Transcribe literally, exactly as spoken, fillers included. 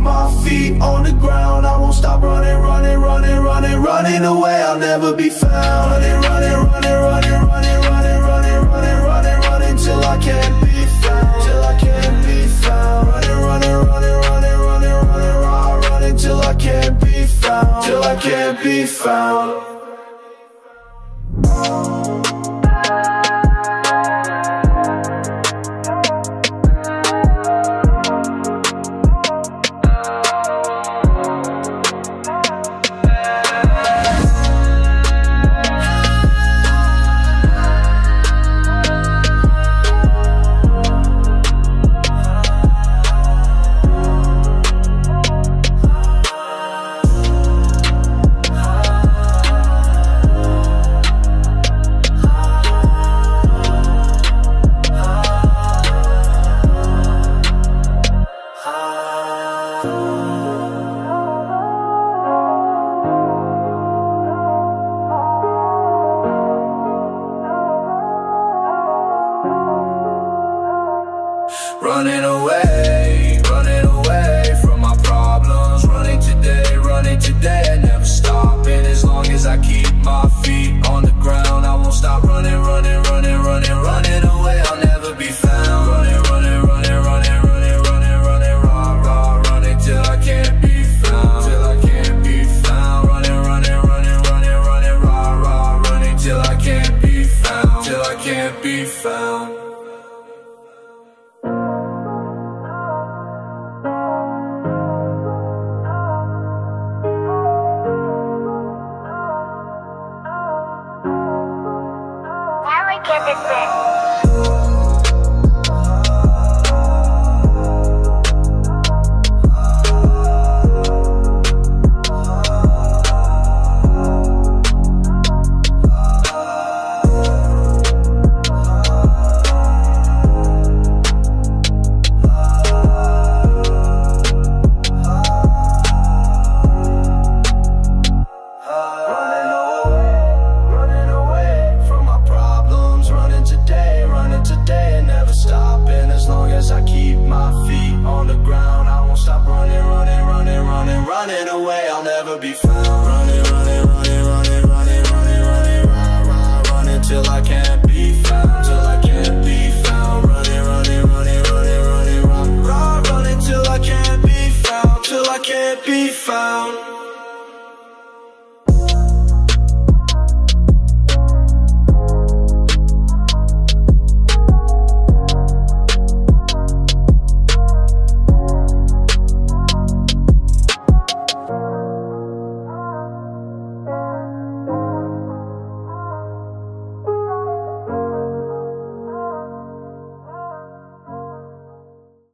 my feet on the ground, I won't stop running, running, running, running, running away, I'll never be found. Running, running, running, running, running, running, running, running, running, running till I can't be found, till I can't be found. Running, running, running, running, running, running, running, running till I can't be found, till I can't be found. Running away, running away from my problems. Running today, running today, never stopping. As long as I keep my feet on the ground, I won't stop running, running, running, running, running away, I'll never be found. Running, running, running, running, running, running, running, rah, rah, running till I can't be found, till I can't be found. Running, running, running, running, running, rah, rah, running till I can't be found, till I can't be found. Get this bit. Running away, I'll never be found. Running, running, running, running, running, running, rah, rah, running till I can't